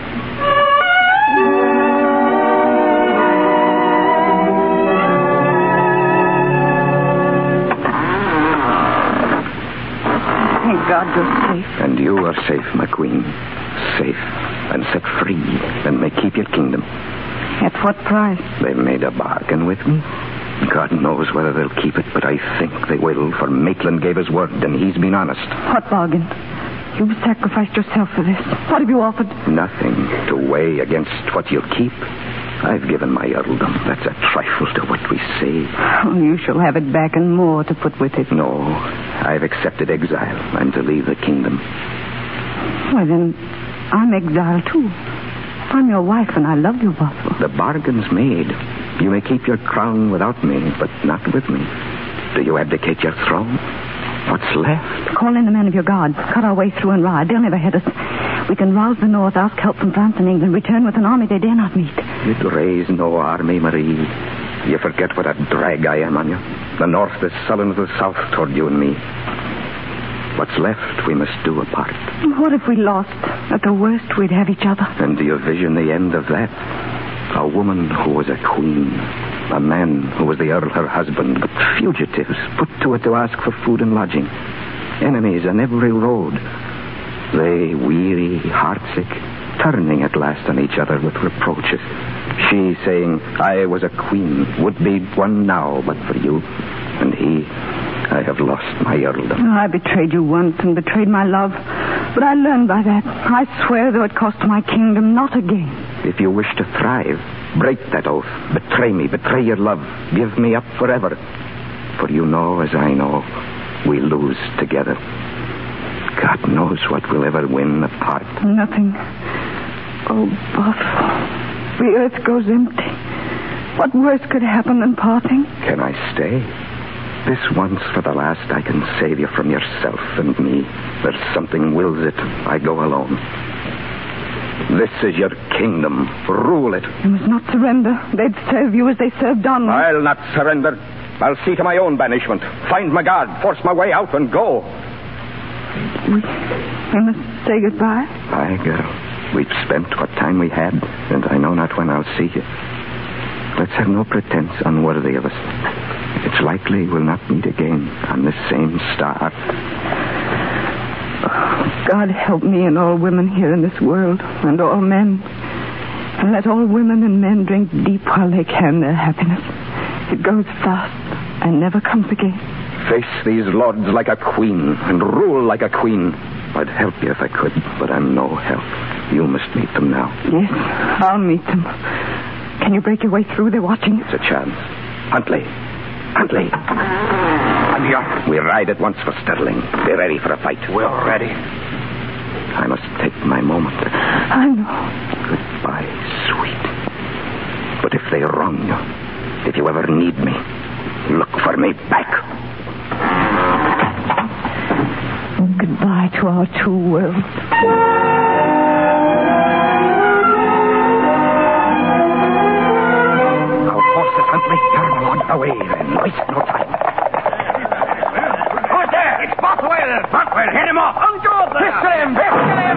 Thank God you're safe. And you are safe, my Queen. Safe and set free, and may keep your kingdom. At what price? They've made a bargain with me. God knows whether they'll keep it, but I think they will, for Maitland gave his word, and he's been honest. What bargain? You've sacrificed yourself for this. What have you offered? Nothing to weigh against what you'll keep. I've given my earldom. That's a trifle to what we say. Oh, you shall have it back and more to put with it. No, I've accepted exile. I'm to leave the kingdom. Well, then, I'm exiled, too. I'm your wife, and I love you, Bothwell. The bargain's made. You may keep your crown without me, but not with me. Do you abdicate your throne? What's left? Call in the men of your guard. Cut our way through and ride. They'll never hit us. We can rouse the North, ask help from France and England, return with an army they dare not meet. You'd raise no army, Marie. You forget what a drag I am on you. The North is sullen as the South toward you and me. What's left, we must do apart. What if we lost? At the worst, we'd have each other. And do you vision the end of that? A woman who was a queen. A man who was the earl her husband. But fugitives put to it to ask for food and lodging. Enemies on every road. They, weary, heartsick, turning at last on each other with reproaches. She saying, I was a queen, would be one now but for you. And he, I have lost my earldom. I betrayed you once and betrayed my love. But I learned by that. I swear, though it cost my kingdom, not again. If you wish to thrive, break that oath. Betray me, betray your love. Give me up forever. For you know, as I know, we lose together. God knows what we'll ever win apart. Nothing. Oh, Bothwell, the earth goes empty. What worse could happen than parting? Can I stay? This once for the last, I can save you from yourself and me. There's something wills it. I go alone. This is your kingdom. Rule it. You must not surrender. They'd serve you as they served Donald. I'll not surrender. I'll see to my own banishment. Find my guard, force my way out, and go. We must say goodbye. Aye, girl. We've spent what time we had, and I know not when I'll see you. Let's have no pretense unworthy of us. It's likely we'll not meet again on this same star. God help me and all women here in this world, and all men. And let all women and men drink deep while they can their happiness. It goes fast and never comes again. Face these lords like a queen and rule like a queen. I'd help you if I could, but I'm no help. You must meet them now. Yes, I'll meet them. Can you break your way through? They're watching. It's a chance. Huntley. Huntley. I'm here. We ride at once for Stirling. Be ready for a fight. We're ready. I must take my moment. I know. Goodbye, sweet. But if they wrong you, if you ever need me, look for me back. Goodbye to our two worlds. Our horses, Huntley, are on away, then. Waste no time. Who's there? It's Bothwell. Bothwell, hit him off. Unjob there. Pistol him. Pistol him.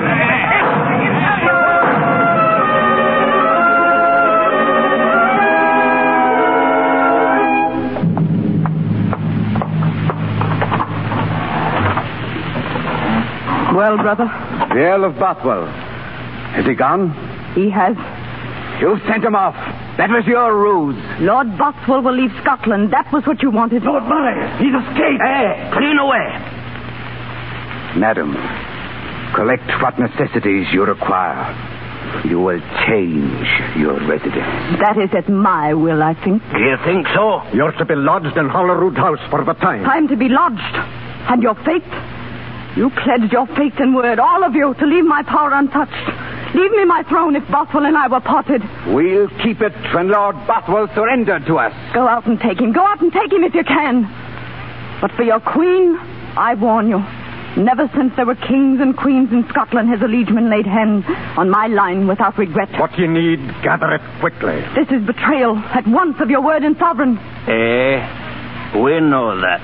Well, brother? The Earl of Bothwell. Is he gone? He has. You sent him off. That was your ruse. Lord Bothwell will leave Scotland. That was what you wanted. Lord Murray, he's escaped. Hey, clean away. Madam, collect what necessities you require. You will change your residence. That is at my will, I think. You think so? You're to be lodged in Holyrood House for the time. Time to be lodged. And your fate? You pledged your faith and word, all of you, to leave my power untouched. Leave me my throne if Bothwell and I were parted. We'll keep it when Lord Bothwell surrendered to us. Go out and take him. Go out and take him if you can. But for your queen, I warn you, never since there were kings and queens in Scotland has a liegeman laid hand on my line without regret. What you need, gather it quickly. This is betrayal at once of your word and sovereign. We know that.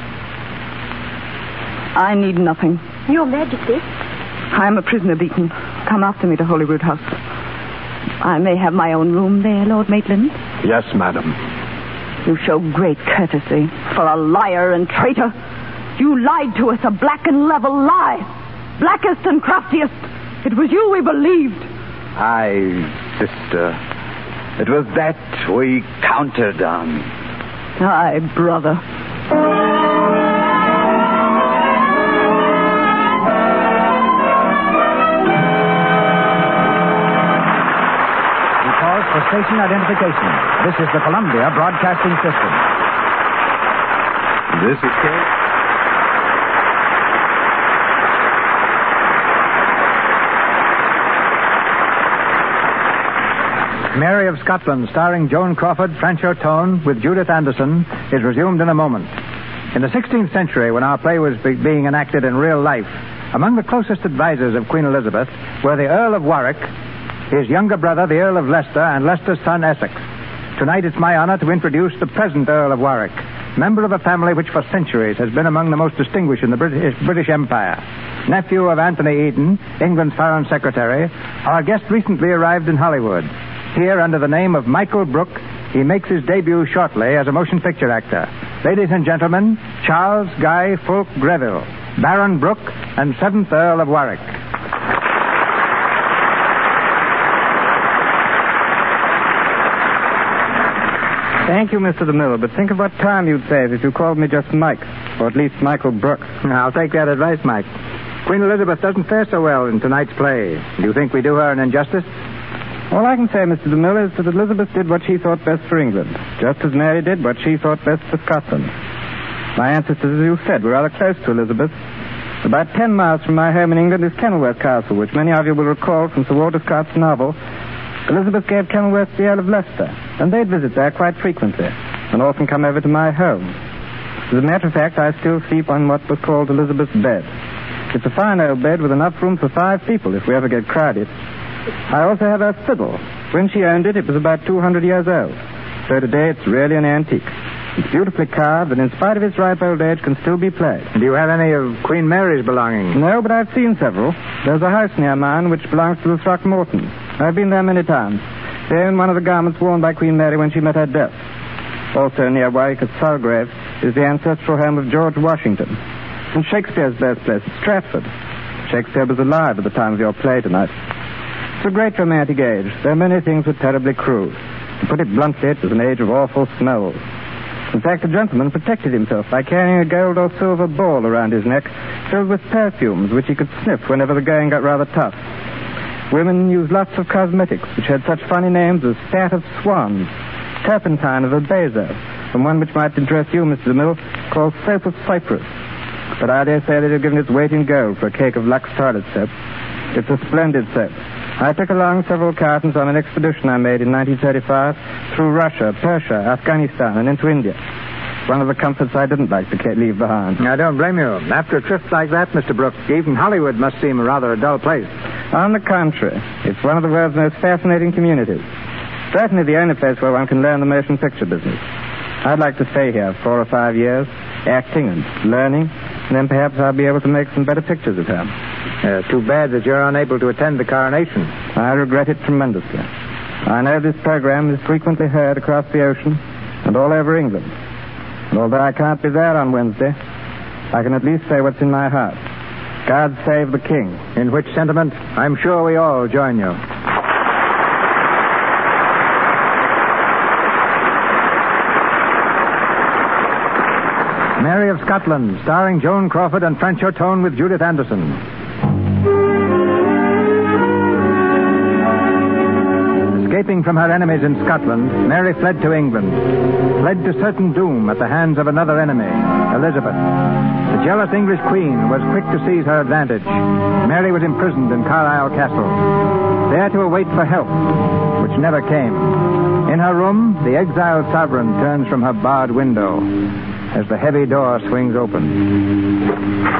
I need nothing. Your Majesty. I am a prisoner, Beaton. Come after me to Holyrood House. I may have my own room there, Lord Maitland. Yes, madam. You show great courtesy for a liar and traitor. You lied to us, a black and level lie. Blackest and craftiest. It was you we believed. Aye, sister. It was that we counted on. Aye, brother. For station identification. This is the Columbia Broadcasting System. This is Kate. Mary of Scotland, starring Joan Crawford, Franchot Tone, with Judith Anderson, is resumed in a moment. In the 16th century, when our play was being enacted in real life, among the closest advisors of Queen Elizabeth were the Earl of Warwick, his younger brother, the Earl of Leicester, and Leicester's son, Essex. Tonight it's my honor to introduce the present Earl of Warwick, member of a family which for centuries has been among the most distinguished in the British Empire. Nephew of Anthony Eden, England's Foreign Secretary, our guest recently arrived in Hollywood. Here, under the name of Michael Brooke, he makes his debut shortly as a motion picture actor. Ladies and gentlemen, Charles Guy Fulke Greville, Baron Brooke, and 7th Earl of Warwick. Thank you, Mr. DeMille, but think of what time you'd save if you called me just Mike, or at least Michael Brooke. I'll take that advice, Mike. Queen Elizabeth doesn't fare so well in tonight's play. Do you think we do her an injustice? All I can say, Mr. DeMille, is that Elizabeth did what she thought best for England, just as Mary did what she thought best for Scotland. My ancestors, as you said, were rather close to Elizabeth. About 10 miles from my home in England is Kenilworth Castle, which many of you will recall from Sir Walter Scott's novel. Elizabeth gave Kenilworth to the Earl of Leicester, and they'd visit there quite frequently, and often come over to my home. As a matter of fact, I still sleep on what was called Elizabeth's bed. It's a fine old bed with enough room for 5 people if we ever get crowded. I also have her fiddle. When she owned it was about 200 years old. So today it's really an antique. It's beautifully carved, and in spite of its ripe old age, can still be played. Do you have any of Queen Mary's belongings? No, but I've seen several. There's a house near mine which belongs to the Throckmortons. I've been there many times. They own one of the garments worn by Queen Mary when she met her death. Also near Warwick at Sulgrave is the ancestral home of George Washington. And Shakespeare's birthplace is Stratford. Shakespeare was alive at the time of your play tonight. It's a great romantic age, though many things were terribly crude. To put it bluntly, it was an age of awful smells. In fact, the gentleman protected himself by carrying a gold or silver ball around his neck filled with perfumes which he could sniff whenever the going got rather tough. Women used lots of cosmetics which had such funny names as Fat of Swans, Turpentine of Abazo, and one which might interest you, Mr. DeMille, called Soap of Cyprus. But I dare say they'd have given its weight in gold for a cake of Lux toilet soap. It's a splendid soap. I took along several cartons on an expedition I made in 1935 through Russia, Persia, Afghanistan, and into India. One of the comforts I didn't like to leave behind. I don't blame you. After a trip like that, Mr. Brooks, even Hollywood must seem rather a dull place. On the contrary, it's one of the world's most fascinating communities. Certainly the only place where one can learn the motion picture business. I'd like to stay here 4 or 5 years, acting and learning, and then perhaps I'll be able to make some better pictures of her. Too bad that you're unable to attend the coronation. I regret it tremendously. I know this program is frequently heard across the ocean and all over England. And although I can't be there on Wednesday, I can at least say what's in my heart. God save the King. In which sentiment, I'm sure we all join you. Mary of Scotland, starring Joan Crawford and Franch O'Tone with Judith Anderson. Escaping from her enemies in Scotland, Mary fled to England, fled to certain doom at the hands of another enemy, Elizabeth. The jealous English queen was quick to seize her advantage. Mary was imprisoned in Carlisle Castle, there to await for help, which never came. In her room, the exiled sovereign turns from her barred window as the heavy door swings open.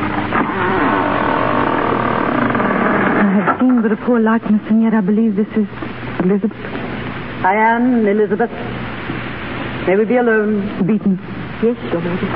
I have seen but a poor likeness, and yet I believe this is Elizabeth. I am Elizabeth. May we be alone? Beaton. Yes, Your Majesty.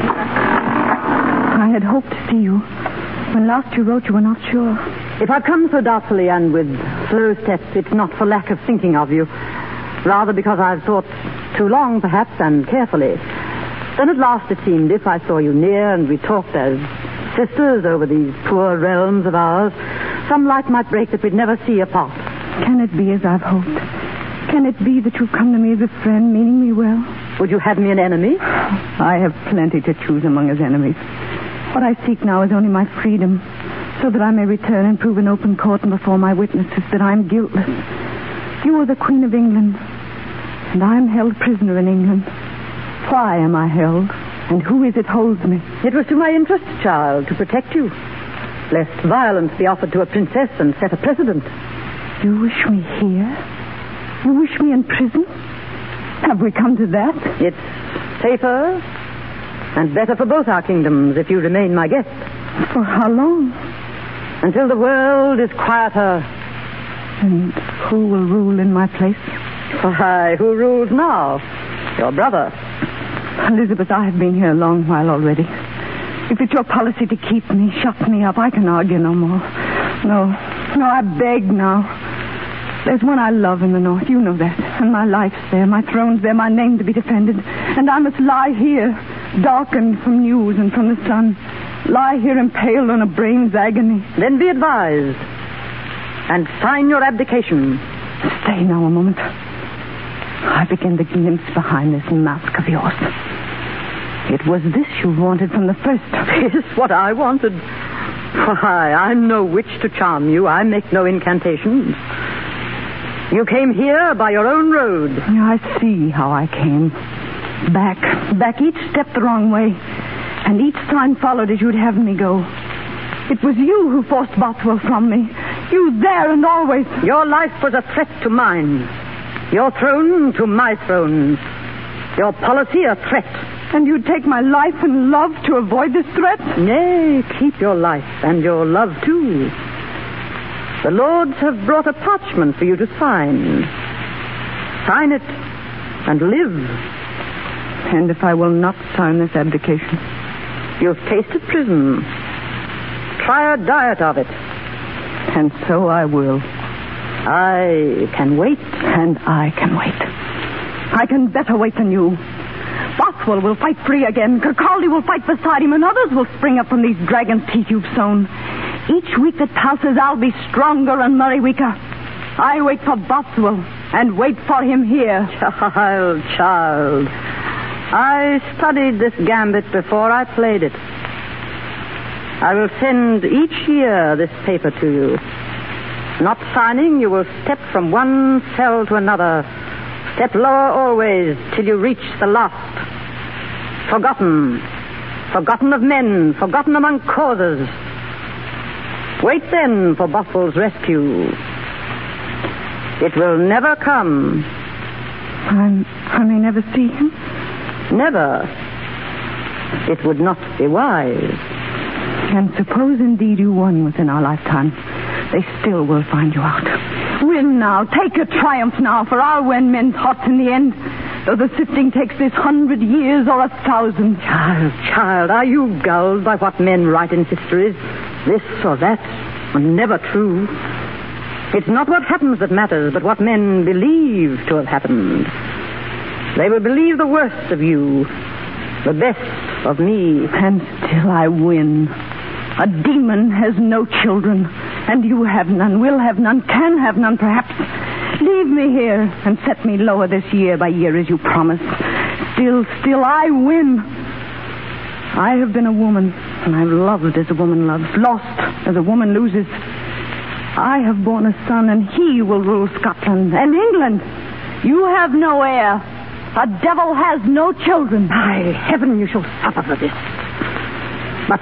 I had hoped to see you. When last you wrote, you were not sure. If I've come so doubtfully and with slow steps, it's not for lack of thinking of you. Rather because I've thought too long, perhaps, and carefully. Then at last it seemed, if I saw you near and we talked as sisters over these poor realms of ours, some light might break that we'd never see apart. Can it be as I've hoped? Can it be that you've come to me as a friend, meaning me well? Would you have me an enemy? I have plenty to choose among as enemies. What I seek now is only my freedom, so that I may return and prove in open court and before my witnesses that I am guiltless. You are the Queen of England, and I am held prisoner in England. Why am I held, and who is it holds me? It was to my interest, child, to protect you, lest violence be offered to a princess and set a precedent. You wish me here? You wish me in prison? Have we come to that? It's safer and better for both our kingdoms if you remain my guest. For how long? Until the world is quieter. And who will rule in my place? Why, who rules now? Your brother. Elizabeth, I have been here a long while already. If it's your policy to keep me, shut me up, I can argue no more. No, I beg now. There's one I love in the north, you know that. And my life's there, my throne's there, my name to be defended. And I must lie here, darkened from news and from the sun. Lie here impaled on a brain's agony. Then be advised. And sign your abdication. Stay now a moment. I begin to glimpse behind this mask of yours. It was this you wanted from the first. It is what I wanted. Why, I'm no witch to charm you. I make no incantations. You came here by your own road. I see how I came. Back each step the wrong way. And each time followed as you'd have me go. It was you who forced Bothwell from me. You there and always. Your life was a threat to mine. Your throne to my throne. Your policy a threat. And you'd take my life and love to avoid this threat? Nay, keep your life and your love too. The lords have brought a parchment for you to sign. Sign it and live. And if I will not sign this abdication? You've tasted prison. Try a diet of it. And so I will. I can wait. And I can wait. I can better wait than you. Bothwell will fight free again. Kirkcaldy will fight beside him, and others will spring up from these dragon's teeth you've sown. Each week that passes, I'll be stronger and Murray weaker. I wait for Bothwell and wait for him here. Child. I studied this gambit before I played it. I will send each year this paper to you. Not signing, you will step from one cell to another. Step lower always till you reach the last. Forgotten. Forgotten of men. Forgotten among causes. Wait then for Bothwell's rescue. It will never come. I may never see him? Never. It would not be wise. And suppose indeed you won within our lifetime, they still will find you out. Win now. Take a triumph now, for I'll win men's hearts in the end, though the sifting takes this 100 years or 1,000. Child, are you gulled by what men write in histories? This or that, and never true. It's not what happens that matters, but what men believe to have happened. They will believe the worst of you, the best of me. And still I win. A demon has no children, and you have none, will have none, can have none, perhaps. Leave me here and set me lower this year by year as you promised. Still I win. I have been a woman, and I've loved as a woman loves, lost as a woman loses. I have borne a son, and he will rule Scotland and England. You have no heir. A devil has no children. By heaven, you shall suffer for this. But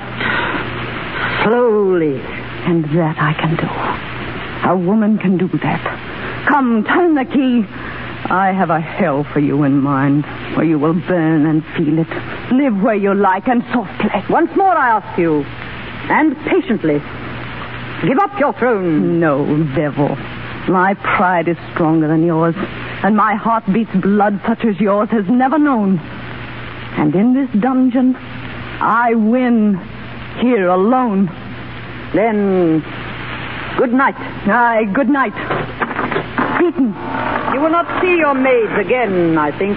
slowly. And that I can do. A woman can do that. Come, turn the key. I have a hell for you in mind, where you will burn and feel it. Live where you like and softly. Once more I ask you, and patiently, give up your throne. No, devil. My pride is stronger than yours, and my heart beats blood such as yours has never known. And in this dungeon, I win here alone. Then, good night. Aye, good night. Beaton. You will not see your maids again, I think.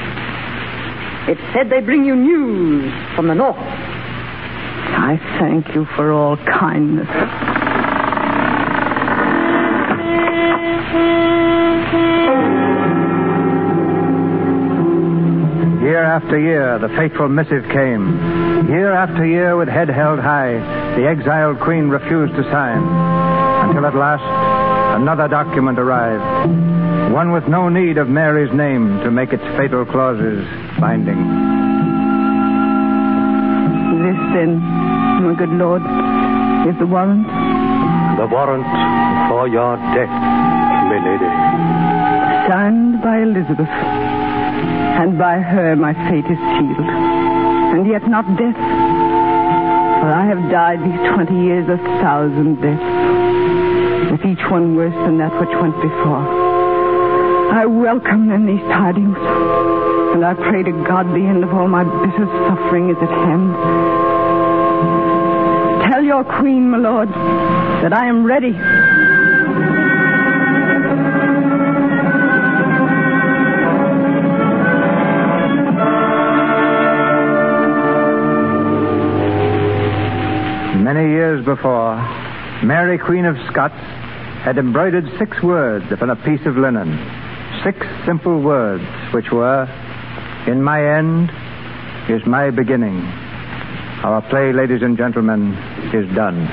It's said they bring you news from the north. I thank you for all kindness. Year after year, the fateful missive came. Year after year, with head held high, the exiled queen refused to sign. Until at last, another document arrived. One with no need of Mary's name to make its fatal clauses binding. This, then, my good lord, is the warrant? The warrant for your death, milady. Signed by Elizabeth. And by her my fate is sealed. And yet not death. For I have died these 20 years 1,000 deaths, with each one worse than that which went before. I welcome then these tidings, and I pray to God the end of all my bitter suffering is at hand. Tell your queen, my lord, that I am ready. Many years before, Mary, Queen of Scots, had embroidered 6 words upon a piece of linen. 6 simple words, which were, "In my end is my beginning." Our play, ladies and gentlemen, is done.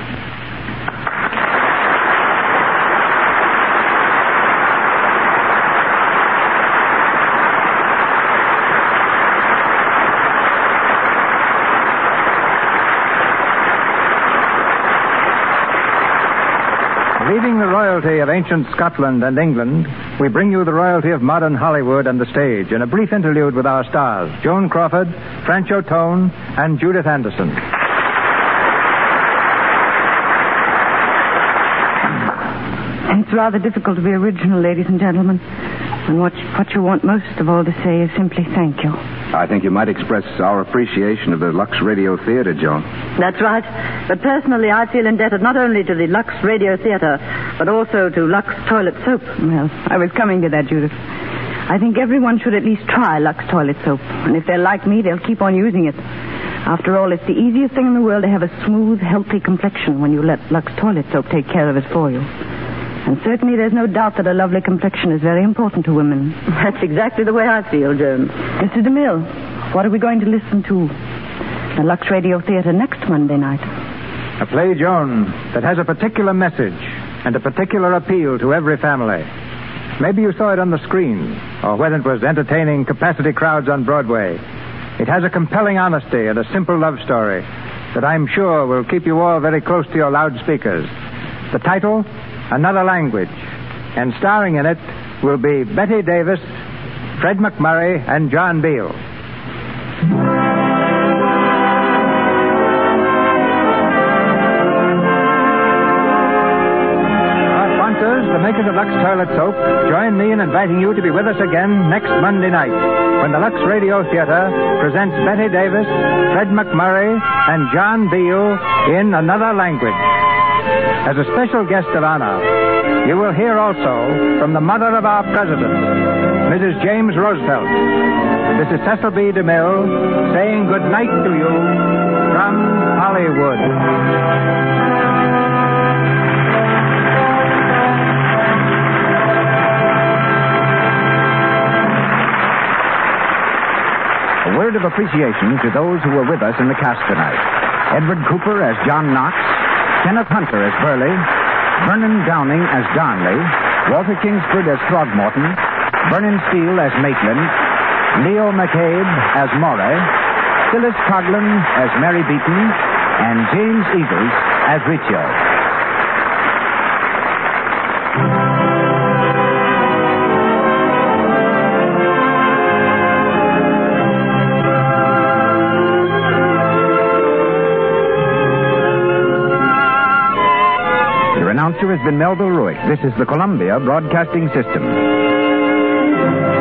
Leaving the royalty of ancient Scotland and England, we bring you the royalty of modern Hollywood and the stage in a brief interlude with our stars, Joan Crawford, Francho Tone, and Judith Anderson. It's rather difficult to be original, ladies and gentlemen. And what you want most of all to say is simply thank you. I think you might express our appreciation of the Lux Radio Theater, Joan. That's right. But personally, I feel indebted not only to the Lux Radio Theater, but also to Lux Toilet Soap. Well, I was coming to that, Judith. I think everyone should at least try Lux Toilet Soap. And if they're like me, they'll keep on using it. After all, it's the easiest thing in the world to have a smooth, healthy complexion when you let Lux Toilet Soap take care of it for you. And certainly there's no doubt that a lovely complexion is very important to women. That's exactly the way I feel, Joan. Mr. DeMille, what are we going to listen to at the Lux Radio Theater next Monday night? A play, Joan, that has a particular message and a particular appeal to every family. Maybe you saw it on the screen, or whether it was entertaining capacity crowds on Broadway. It has a compelling honesty and a simple love story that I'm sure will keep you all very close to your loudspeakers. The title, Another Language. And starring in it will be Betty Davis, Fred McMurray, and John Beale. The makers of Lux Toilet Soap join me in inviting you to be with us again next Monday night when the Lux Radio Theater presents Betty Davis, Fred McMurray, and John Beale in Another Language. As a special guest of honor, you will hear also from the mother of our president, Mrs. James Roosevelt. This is Cecil B. DeMille saying good night to you from Hollywood. A word of appreciation to those who were with us in the cast tonight. Edward Cooper as John Knox, Kenneth Hunter as Burley, Vernon Downing as Darnley, Walter Kingsford as Throgmorton, Vernon Steele as Maitland, Leo McCabe as Moray, Phyllis Coghlan as Mary Beaton, and James Eagles as Riccio. The announcer has been Melville Ruick. This is the Columbia Broadcasting System.